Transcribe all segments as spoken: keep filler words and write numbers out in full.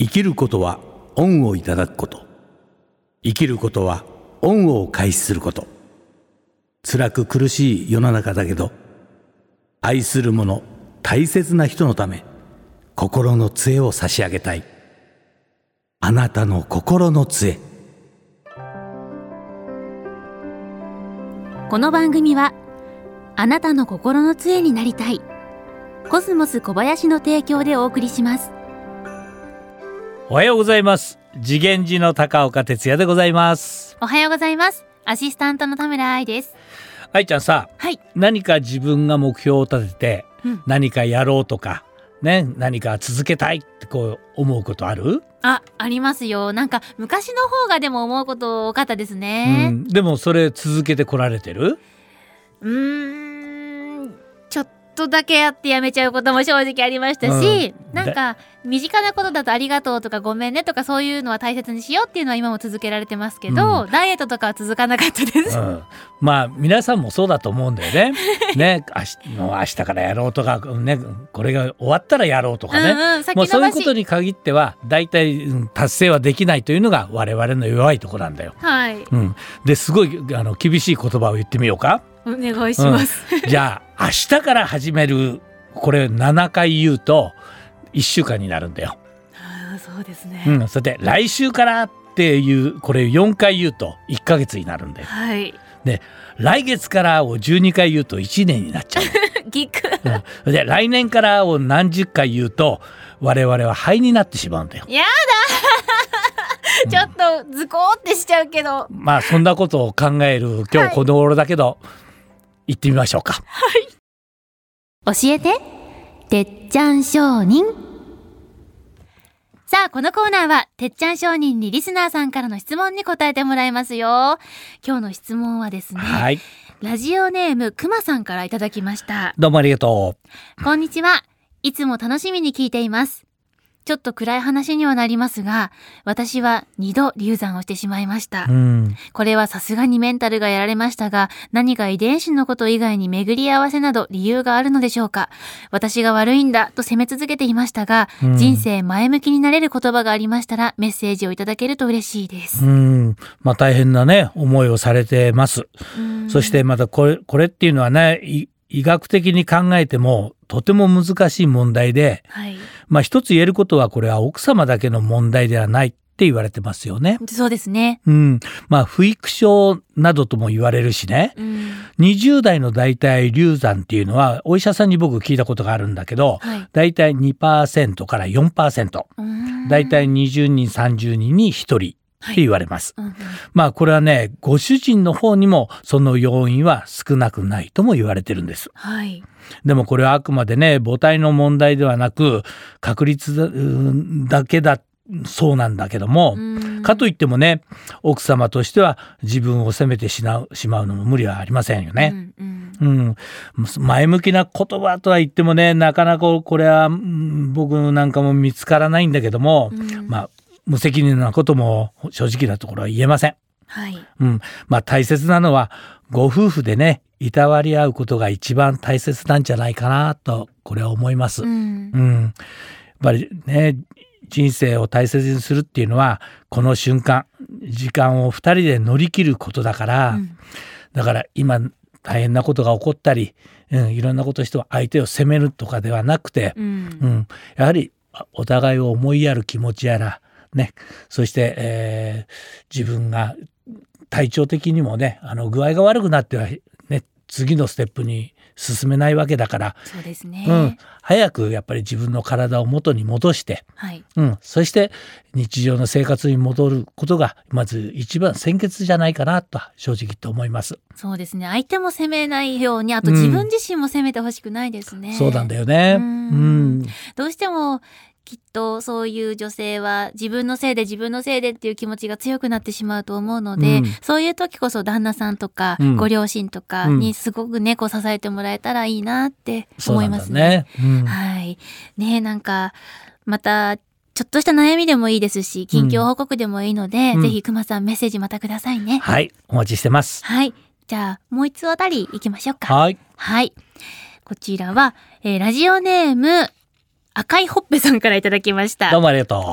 生きることは恩をいただくこと。生きることは恩を返しすること。辛く苦しい世の中だけど、愛する者、大切な人のため、心の杖を差し上げたい。あなたの心の杖。 この番組はあなたの心の杖になりたいコスモス小林の提供でお送りします。 おはようございます。次元寺の高岡哲也でございます。 おはようございます。アシスタントの田村愛です。 愛ちゃんさ、 はい、 何か自分が目標を立てて、うん、何かやろうとかね、何か続けたいってこう思うことある？ あ、ありますよ。なんか昔の方がでも思うこと多かったですね、 うん、でもそれ続けてこられてる？ うーん、ちょっとだけやってやめちゃうことも正直ありましたし、うん、なんか身近なことだとありがとうとかごめんねとかそういうのは大切にしようっていうのは今も続けられてますけど、うん、ダイエットとかは続かなかったです、うん、 まあ皆さんもそうだと思うんだよねね、明日、もう明日からやろうとか、ね、これが終わったらやろうとかね、うんうん、 先延ばし、 もうそういうことに限っては大体達成はできないというのが我々の弱いところなんだよ、 はい、 うん、ですごいあの厳しい言葉を言ってみようか。 お願いします、 うん、じゃあ明日から始める、これななかい言うといっしゅうかんになるんだよ。 あ、そうですね、 うん、それで来週からっていうこれよんかい言うといっかげつになるんだよ、 はい、 で来月からをじゅうにかい言うといちねんになっちゃうギク、 うん、で来年からを何十回言うと我々は灰になってしまうんだよ。 やだちょっとズコーってしちゃうけど、 うん、まあそんなことを考える今日この頃だけど、はい、行ってみましょうか。 はい、教えててっちゃん商人。さあ、このコーナーはてっちゃん商人にリスナーさんからの質問に答えてもらいますよ。今日の質問はですね、はい、ラジオネームくまさんからいただきました。 どうもありがとう。こんにちは。いつも楽しみに聞いています。ちょっと暗い話にはなりますが、私はにど流産をしてしまいました、うん、これはさすがにメンタルがやられましたが、何か遺伝子のこと以外に巡り合わせなど理由があるのでしょうか。私が悪いんだと責め続けていましたが、うん、人生前向きになれる言葉がありましたらメッセージをいただけると嬉しいです。 うん、まあ、大変なね思いをされてます。そしてまたこれ、これっていうのはね、医学的に考えてもとても難しい問題で、はい、まあ一つ言えることはこれは奥様だけの問題ではないって言われてますよね。 そうですね、 うん、まあ不育症などとも言われるしね、うん、にじゅう代の大体流産っていうのはお医者さんに僕聞いたことがあるんだけど、はい、大体 にパーセント から よんパーセント、大体にじゅうにんさんじゅうにんにひとりって言われます、はい、うん、まあこれはね、ご主人の方にもその要因は少なくないとも言われてるんです、 はい、 でもこれはあくまでね母体の問題ではなく確率だけだそうなんだけども、かといってもね奥様としては自分を責めてしまう、しまうのも無理はありませんよね、うんうんうん、前向きな言葉とは言ってもねなかなかこれは僕なんかも見つからないんだけども、うん、まあ無責任なことも正直なところは言えません、 はい、 うん、まあ大切なのはご夫婦でねいたわり合うことが一番大切なんじゃないかなとこれは思います、うんうん、やっぱりね人生を大切にするっていうのはこの瞬間時間をふたりで乗り切ることだから、うん、だから今大変なことが起こったり、うん、いろんなことしては相手を責めるとかではなくて、うんうん、やはりお互いを思いやる気持ちやらね、そして、えー、自分が体調的にもねあの具合が悪くなっては、ね、次のステップに進めないわけだから、 そうですね、 うん、早くやっぱり自分の体を元に戻して、はい、うん、そして日常の生活に戻ることがまず一番先決じゃないかなと正直と思います。 そうですね、相手も責めないようにあと自分自身も責めてほしくないですね、 うん、そうなんだよね、うん、うん、 どうしてもきっとそういう女性は自分のせいで自分のせいでっていう気持ちが強くなってしまうと思うので、うん、そういう時こそ旦那さんとか、うん、ご両親とかにすごくねこう支えてもらえたらいいなって思いますね。 そうなんだね、うん、 はいね、なんかまたちょっとした悩みでもいいですし近況報告でもいいので、うん、ぜひくまさんメッセージまたくださいね。 はい、お待ちしてます。 はい、じゃあもう一つあたり行きましょうか。 はい、 はい、こちらは、えー、ラジオネーム赤いほっぺさんからいただきました。 どうもありがとう。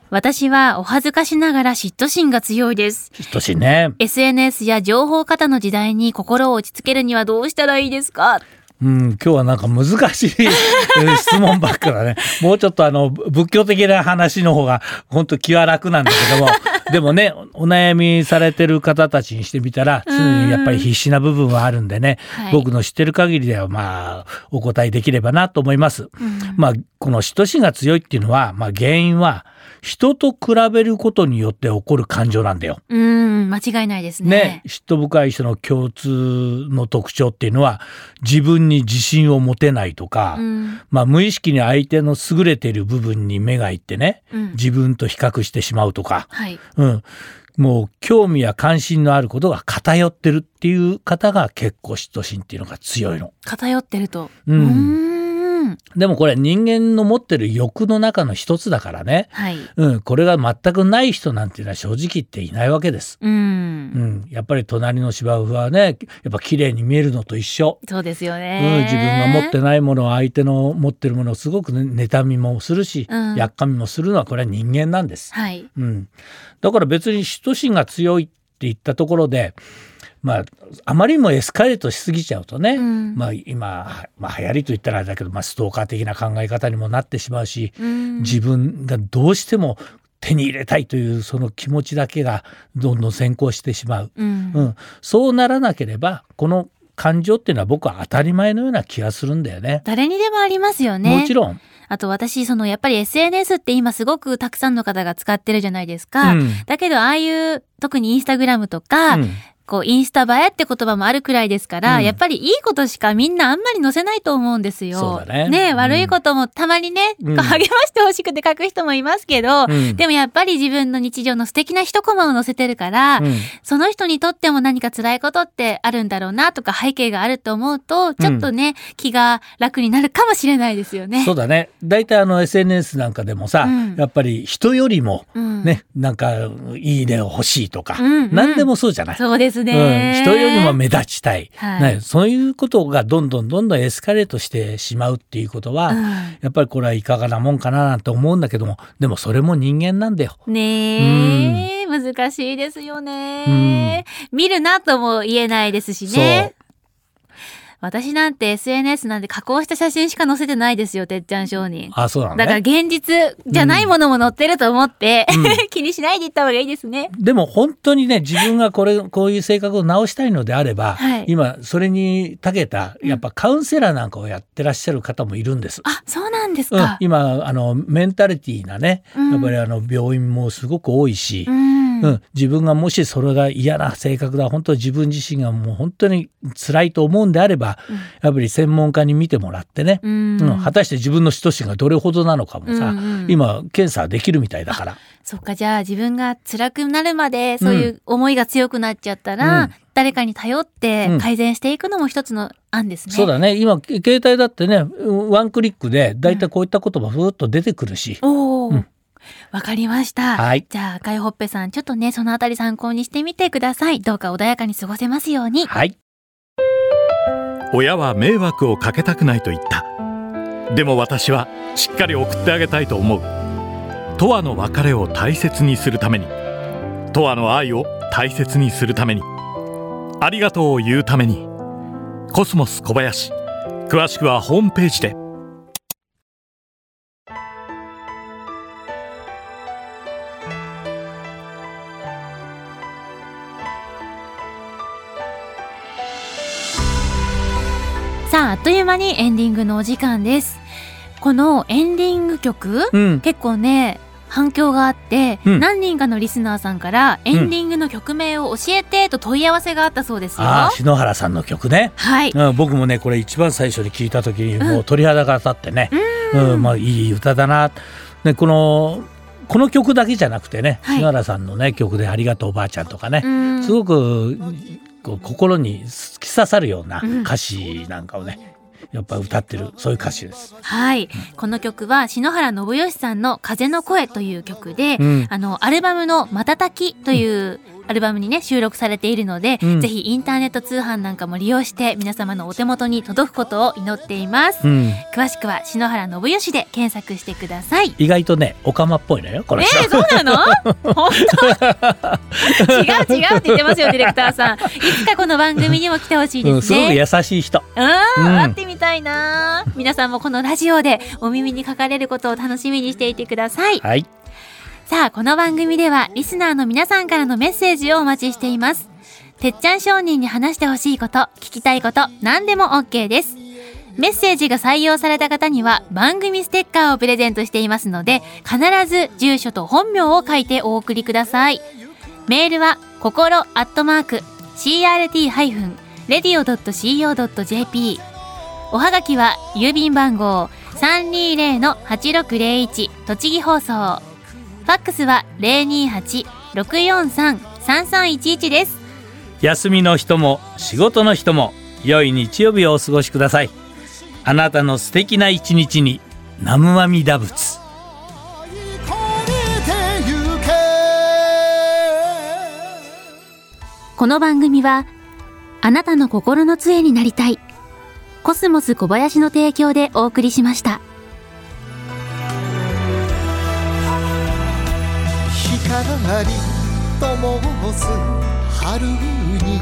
私はお恥ずかしながら嫉妬心が強いです。 嫉妬心ね。 エスエヌエス や情報過多の時代に心を落ち着けるにはどうしたらいいですか？ うん、今日はなんか難しい質問ばっかだね。もうちょっとあの仏教的な話の方が本当気は楽なんだけどもでもね、お悩みされてる方たちにしてみたら常にやっぱり必死な部分はあるんでね、僕の知ってる限りではまあお答えできればなと思います。まあこの嫉妬心が強いっていうのは、まあ、原因は人と比べることによって起こる感情なんだよ。 うん、間違いないですね。 ね、嫉妬深い人の共通の特徴っていうのは自分に自信を持てないとか、うん、まあ、無意識に相手の優れている部分に目がいってね、うん、自分と比較してしまうとか、はいうん、もう興味や関心のあることが偏ってるっていう方が結構嫉妬心っていうのが強いの。 偏ってると、 うん、うんでもこれ人間の持ってる欲の中の一つだからね、はいうん、これが全くない人なんていうのは正直言っていないわけです、うんうん、やっぱり隣の芝生はねやっぱ綺麗に見えるのと一緒。 そうですよね、 うん、自分が持ってないものを相手の持ってるものをすごく、ね、妬みもするし、うん、やっかみもするのはこれは人間なんです、はいうん、だから別に嫉妬心が強いって言ったところでまあ、あまりにもエスカレートしすぎちゃうとね、うんまあ、今、まあ、流行りと言ったらあれだけど、まあ、ストーカー的な考え方にもなってしまうし、うん、自分がどうしても手に入れたいというその気持ちだけがどんどん先行してしまう、うんうん、そうならなければこの感情っていうのは僕は当たり前のような気がするんだよね。 誰にでもありますよね。 もちろん。 あと私そのやっぱり エスエヌエス って今すごくたくさんの方が使ってるじゃないですか、うん、だけどああいう特にインスタグラムとか、うんこうインスタ映えって言葉もあるくらいですから、うん、やっぱりいいことしかみんなあんまり載せないと思うんですよ。 そうだね。 ね、 うん、 悪いこともたまにね、うん、励ましてほしくて書く人もいますけど、うん、でもやっぱり自分の日常の素敵な一コマを載せてるから、うん、その人にとっても何か辛いことってあるんだろうなとか背景があると思うとちょっとね、うん、気が楽になるかもしれないですよね。 そうだね。だいたいあの エスエヌエス なんかでもさ、うん、やっぱり人よりもね、うん、なんかいいねを欲しいとか、うんうん、何でもそうじゃない。 そうですね、 うん、人よりも目立ちたい、はいね、そういうことがどんどんどんどんエスカレートしてしまうっていうことは、うん、やっぱりこれはいかがなもんかななんて思うんだけども、でもそれも人間なんだよねえ、うん、難しいですよね、うん、見るなとも言えないですしね。私なんて エスエヌエス なんで加工した写真しか載せてないですよ、てっちゃん商人。 あ、そうなのね。 だから現実じゃないものも載ってると思って、うん、気にしないでいった方がいいですね。 でも本当にね、自分がこれこういう性格を直したいのであれば、はい、今それに長けたやっぱカウンセラーなんかをやってらっしゃる方もいるんです。 あ、そうなんですか。 うん、今あのメンタリティなね、やっぱりあの病院もすごく多いし、うんうん、自分がもしそれが嫌な性格だ、本当に自分自身がもう本当に辛いと思うんであれば、うん、やっぱり専門家に見てもらってね、うんうん、果たして自分の嫉妬心がどれほどなのかもさ、うんうん、今検査できるみたいだから。 そっか、じゃあ自分が辛くなるまでそういう思いが強くなっちゃったら、うん、誰かに頼って改善していくのも一つの案ですね、うん、そうだね。 今携帯だってね、ワンクリックでだいたいこういった言葉ふーっと出てくるし、 うん、おー、うんわかりました、 はい、 じゃあ赤いほっぺさん、ちょっとねそのあたり参考にしてみてください。どうか穏やかに過ごせますように。 はい。 親は迷惑をかけたくないと言った。でも私はしっかり送ってあげたいと思う。とわの別れを大切にするために、とわの愛を大切にするために、ありがとうを言うために。コスモス小林、詳しくはホームページで。 さあ、あっという間にエンディングのお時間です。このエンディング曲、うん、結構ね反響があって、うん、何人かのリスナーさんからエンディングの曲名を教えてと問い合わせがあったそうですよ。 あ、篠原さんの曲ね、 はい、 うん、僕もねこれ一番最初に聞いた時にもう鳥肌が立ってね、うんうん、まあ、いい歌だな、ね、このこの曲だけじゃなくてね、はい、篠原さんのね曲でありがとうおばあちゃんとかね、すごくこう心に突き刺さるような歌詞なんかをね、うん、やっぱ歌ってる、そういう歌詞です。 はい、うん、この曲は篠原信義さんの風の声という曲で、うん、あのアルバムの瞬きというアルバムにね収録されているので、うん、ぜひインターネット通販なんかも利用して皆様のお手元に届くことを祈っています、うん、詳しくは篠原信義で検索してください。 意外とねオカマっぽいのよこれ。 えー、そうなの本当違う違うって言ってますよディレクターさん。いつかこの番組にも来てほしいですね、うん、 すごく優しい人。 うん、うん、会ってみたいな。皆さんもこのラジオでお耳にかかれることを楽しみにしていてください。 はい。 さあこの番組ではリスナーの皆さんからのメッセージをお待ちしています。てっちゃん商人に話してほしいこと、聞きたいこと、何でも OK です。メッセージが採用された方には番組ステッカーをプレゼントしていますので、必ず住所と本名を書いてお送りください。メールはこころアットマーク シーアールティー ハイフン レディオ ドット シーオー ドット ジェーピー。 おはがきは郵便番号 さんにーぜろ のはちろくぜろいち 栃木放送。ファックスは ゼロにーはち ろくよんさん さんさんいちいちです。 休みの人も仕事の人も良い日曜日をお過ごしください。あなたの素敵な一日に南無阿弥陀仏。 この番組はあなたの心の杖になりたいコスモス小林の提供でお送りしました。 光灯す春に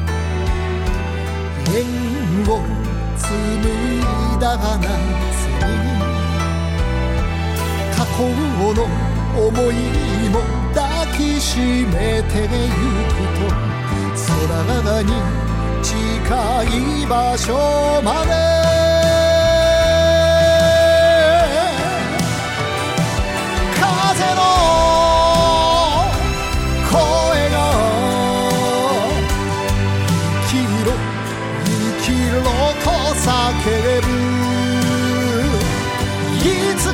縁を紡いだ夏に過去の思いも抱きしめてゆくと空に近い場所まで風の叫ぶいつ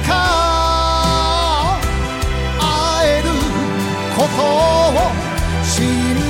か会えることを信じ